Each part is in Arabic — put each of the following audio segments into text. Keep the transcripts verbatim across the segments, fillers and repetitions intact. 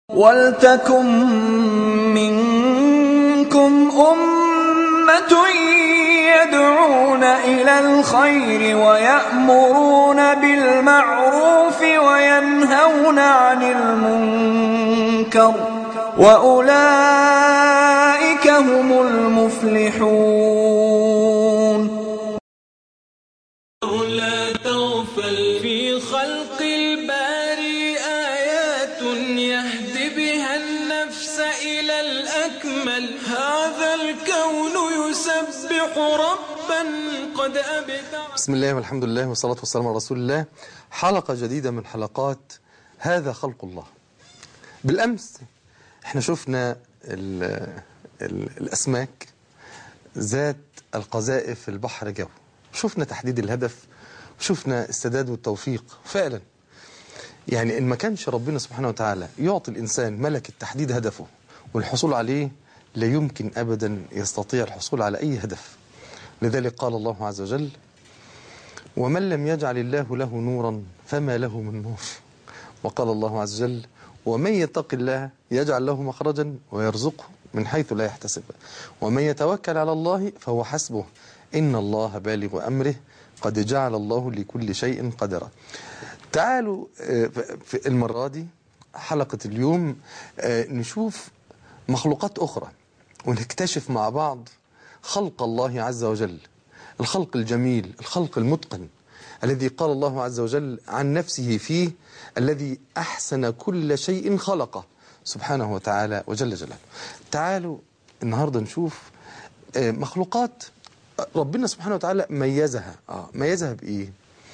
وَلْتَكُن مِّنكُمْ أُمَّةٌ يَدْعُونَ إِلَى الْخَيْرِ وَيَأْمُرُونَ بِالْمَعْرُوفِ وَيَنْهَوْنَ عَنِ الْمُنكَرِ ۚ وَأُولَٰئِكَ هُمُ الْمُفْلِحُونَ. لا تغفل في خلق الباري آيات يهدي بها النفس إلى الأكمل. هذا الكون يسبح ربا قد أبدع. بسم الله والحمد لله والصلاة والسلام على رسول الله. حلقة جديدة من حلقات هذا خلق الله. بالأمس احنا شفنا ال ال الأسماك ذات القذائف في البحر جو، شفنا تحديد الهدف، شفنا السداد والتوفيق. فعلا يعني إن ما كانش ربنا سبحانه وتعالى يعطي الإنسان ملكة تحديد هدفه والحصول عليه، لا يمكن أبدا يستطيع الحصول على أي هدف. لذلك قال الله عز وجل: ومن لم يجعل الله له نورا فما له من نور. وقال الله عز وجل: ومن يتق الله يجعل له مخرجا ويرزقه من حيث لا يحتسب، ومن يتوكل على الله فهو حسبه إن الله بالغ أمره قد جعل الله لكل شيء قدرا. تعالوا في المرة دي حلقة اليوم نشوف مخلوقات أخرى ونكتشف مع بعض خلق الله عز وجل، الخلق الجميل، الخلق المتقن الذي قال الله عز وجل عن نفسه فيه: الذي أحسن كل شيء خلقه سبحانه وتعالى وجل جلاله. تعالوا النهاردة نشوف مخلوقات ربنا سبحانه وتعالى ميزها. آه ميزها بإيه؟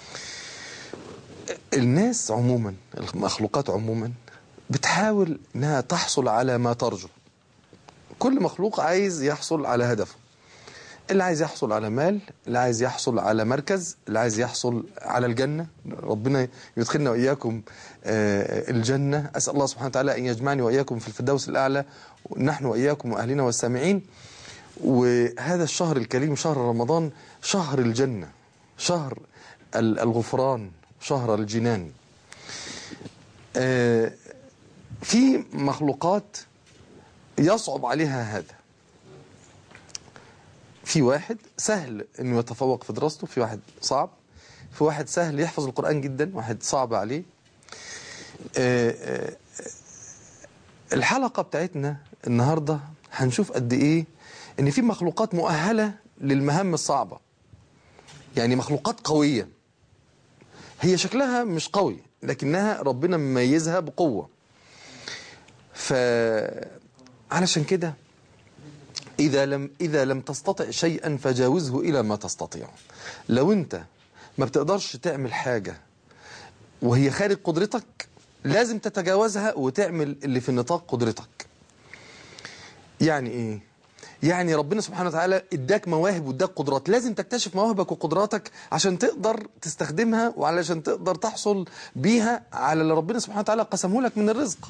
الناس عموما، المخلوقات عموما بتحاول انها تحصل على ما ترجو. كل مخلوق عايز يحصل على هدفه، اللي عايز يحصل على مال، اللي عايز يحصل على مركز، اللي عايز يحصل على الجنة. ربنا يدخلنا وإياكم الجنة. أسأل الله سبحانه وتعالى أن يجمعني وإياكم في الفردوس الأعلى، ونحن وإياكم وأهلنا والسامعين. وهذا الشهر الكريم شهر رمضان شهر الجنة، شهر الغفران، شهر الجنان. في مخلوقات يصعب عليها هذا. في واحد سهل انه يتفوق في دراسته، في واحد صعب، في واحد سهل يحفظ القرآن جدا، واحد صعب عليه. الحلقة بتاعتنا النهاردة هنشوف قد ايه ان في مخلوقات مؤهلة للمهام الصعبة، يعني مخلوقات قوية هي شكلها مش قوي لكنها ربنا مميزها بقوة. فعلشان كده إذا لم إذا لم تستطع شيئا فجاوزه إلى ما تستطيع. لو أنت ما بتقدرش تعمل حاجة وهي خارج قدرتك، لازم تتجاوزها وتعمل اللي في نطاق قدرتك. يعني إيه؟ يعني ربنا سبحانه وتعالى اداك مواهب واداك قدرات، لازم تكتشف مواهبك وقدراتك عشان تقدر تستخدمها وعلشان تقدر تحصل بيها على اللي ربنا سبحانه وتعالى قسمه لك من الرزق.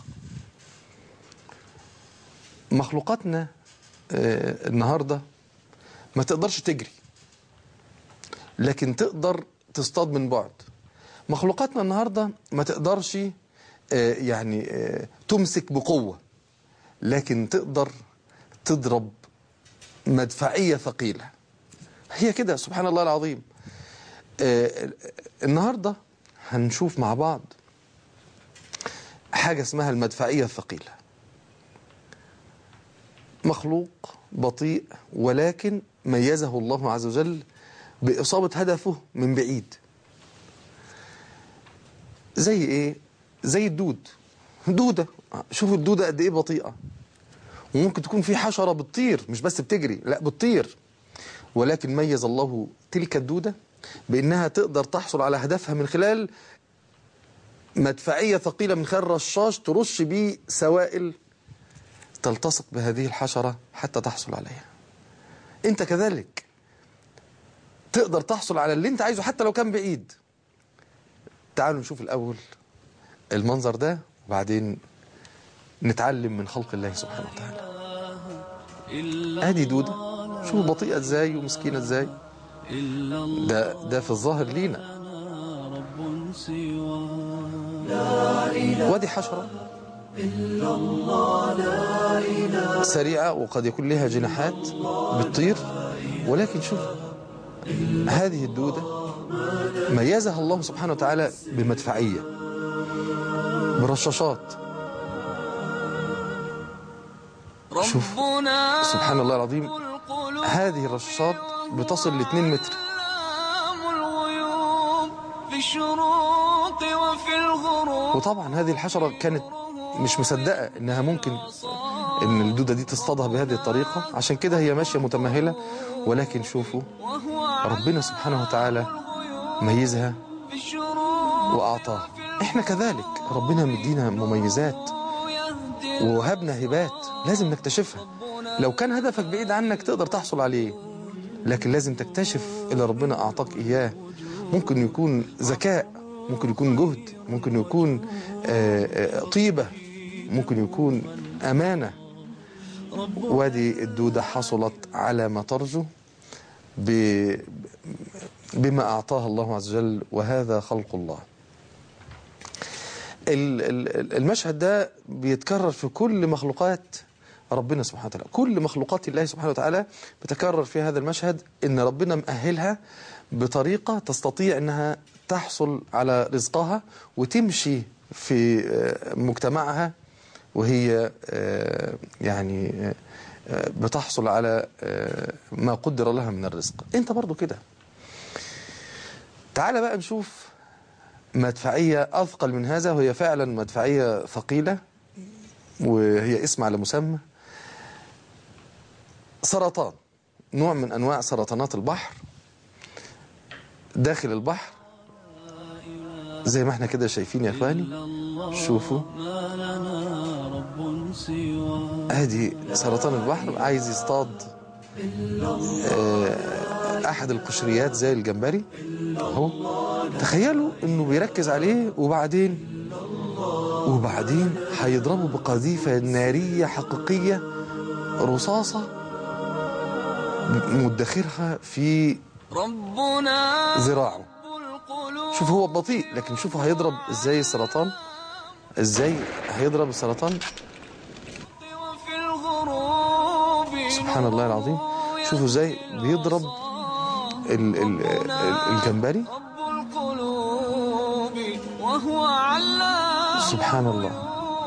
مخلوقاتنا آه النهاردة ما تقدرش تجري لكن تقدر تصطاد من بعد. مخلوقاتنا النهاردة ما تقدرش آه يعني آه تمسك بقوة لكن تقدر تضرب مدفعية ثقيلة. هي كده سبحان الله العظيم. آه النهاردة هنشوف مع بعض حاجة اسمها المدفعية الثقيلة. مخلوق بطيء ولكن ميزه الله عز وجل بإصابة هدفه من بعيد. زي ايه؟ زي الدود. دودة، شوفوا الدودة قد ايه بطيئة. وممكن تكون في حشرة بتطير، مش بس بتجري، لا بتطير، ولكن ميز الله تلك الدودة بأنها تقدر تحصل على هدفها من خلال مدفعية ثقيلة، من خلال رشاش ترش بيه سوائل تلتصق بهذه الحشرة حتى تحصل عليها. انت كذلك تقدر تحصل على اللي انت عايزه حتى لو كان بعيد. تعالوا نشوف الأول المنظر ده وبعدين نتعلم من خلق الله سبحانه وتعالى. ادي دودة، شوفوا بطيئة ازاي ومسكينة ازاي. ده ده في الظاهر لينا. وادي حشرة سريعة وقد يكون لها جناحات بتطير، ولكن شوف هذه الدودة ميزها الله سبحانه وتعالى بمدفعية، برشاشات. شوف سبحان الله العظيم، هذه الرشاشات بتصل لاثنين متر. وطبعا هذه الحشرة كانت مش مصدقة انها ممكن ان الدودة دي تصطادها بهذه الطريقة، عشان كده هي ماشية متمهلة. ولكن شوفوا ربنا سبحانه وتعالى ميزها وأعطاها. احنا كذلك ربنا مدينا مميزات ووهبنا هبات لازم نكتشفها. لو كان هدفك بعيد عنك تقدر تحصل عليه، لكن لازم تكتشف اللي ربنا أعطاك إياه. ممكن يكون ذكاء، ممكن يكون جهد، ممكن يكون طيبة، ممكن يكون أمانة. وادي الدودة حصلت على ما ترجو بما أعطاها الله عز وجل، وهذا خلق الله. المشهد ده بيتكرر في كل مخلوقات ربنا سبحانه وتعالى. كل مخلوقات الله سبحانه وتعالى بتكرر في هذا المشهد إن ربنا مأهلها بطريقة تستطيع أنها تحصل على رزقها وتمشي في مجتمعها وهي يعني بتحصل على ما قدر لها من الرزق. انت برضو كده. تعال بقى نشوف مدفعية أثقل من هذا، وهي فعلا مدفعية ثقيلة وهي اسم على مسمى. سرطان، نوع من أنواع سرطانات البحر داخل البحر زي ما احنا كده شايفين يا اخواني. شوفوا ادي سرطان البحر عايز يصطاد احد القشريات زي الجمبري اهو. تخيلوا انه بيركز عليه وبعدين وبعدين هيضربه بقذيفة نارية حقيقية، رصاصة مدخرها في ذراعه. شوف هو بطيء، لكن شوفوا هيضرب ازاي السرطان، ازاي هيضرب السرطان. سبحان الله العظيم. شوفوا ازاي بيضرب ال ال ال الجمبري. سبحان الله.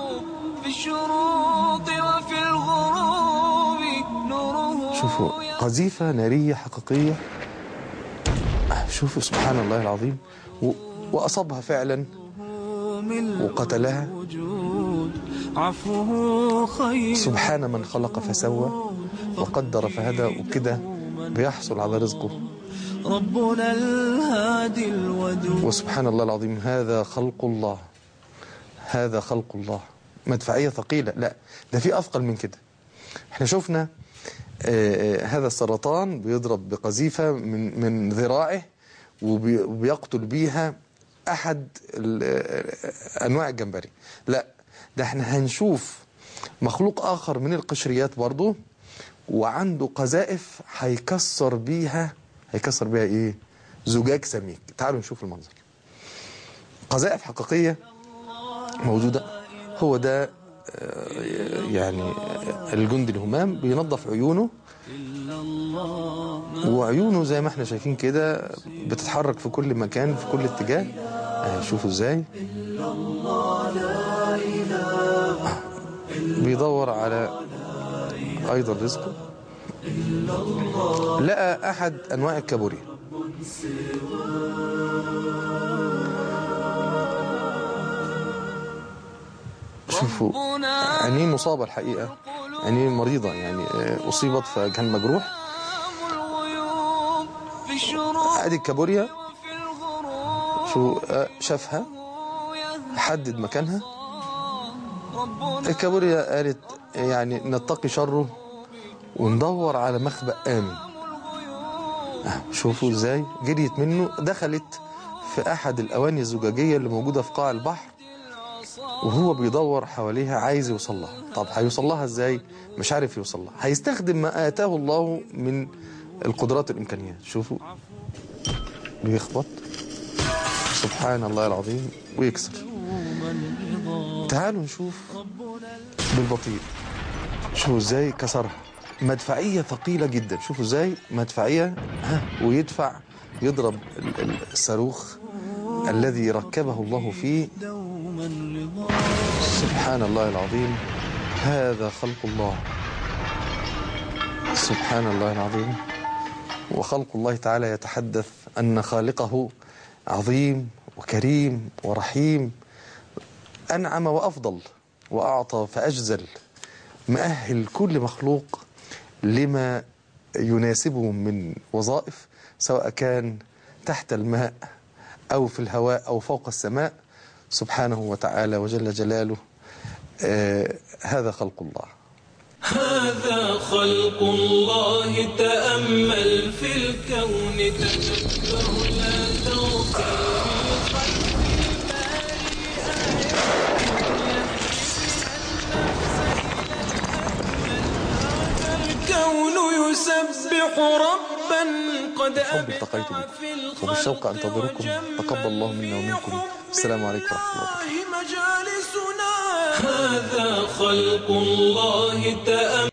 شوفوا قذيفة نارية حقيقية. شوفوا سبحان الله العظيم. وأصابها فعلا وقتلها. سبحان من خلق فسوى وقدر فهدى. وكده بيحصل على رزقه ربنا الهادي الودود. وسبحان الله العظيم، هذا خلق الله، هذا خلق الله. مدفعية ثقيلة، لا ده في أثقل من كده. احنا شفنا آه هذا السرطان بيضرب بقذيفة من من ذراعه وبيقتل بيها أحد أنواع الجمبري. لا ده احنا هنشوف مخلوق آخر من القشريات برضو وعنده قذائف هيكسر بيها هيكسر بيها ايه؟ زجاج سميك. تعالوا نشوف المنظر. قذائف حقيقية موجودة. هو ده يعني الجندي الهمام بينظف عيونه، وعيونه زي ما احنا شايفين كده بتتحرك في كل مكان في كل اتجاه. شوفوا ازاي بيدور على ايضا رزقه. لقى احد انواع الكابوريا. شوفوا عينيه مصابة الحقيقة، عينيه مريضة يعني أصيبت فكان مجروح. ادي الكابوريا شو شافها حدد مكانها. الكابوريا قالت يعني نتقي شره وندور على مخبأ آمن. شوفوا ازاي جريت منه، دخلت في احد الاواني الزجاجية اللي موجودة في قاع البحر وهو بيدور حواليها عايز يوصل لها. طب هيوصل لها ازاي؟ مش عارف يوصل لها. هيستخدم ما آتاه الله من القدرات الإمكانيات. شوفوا بيخبط سبحان الله العظيم ويكسر. تعالوا نشوف بالبطيء. شوفوا ازاي كسرها، مدفعية ثقيلة جدا. شوفوا ازاي مدفعية، ها، ويدفع يضرب الصاروخ الذي ركبه الله فيه. سبحان الله العظيم، هذا خلق الله. سبحان الله العظيم. وخلق الله تعالى يتحدث أن خالقه عظيم وكريم ورحيم، أنعم وأفضل وأعطى فأجزل، مؤهل كل مخلوق لما يناسبه من وظائف، سواء كان تحت الماء أو في الهواء أو فوق السماء، سبحانه وتعالى وجل جلاله. آه هذا خلق الله. هذا خلق الله، تأمل في الكون تدبر لا تغفل في خلق الكون يسبح ربا قد التقيت بكم وبالشوق أنتظركم. تقبل الله منا ومنكم. السلام عليكم ورحمة الله وبركاته. هذا خلق الله، تأمل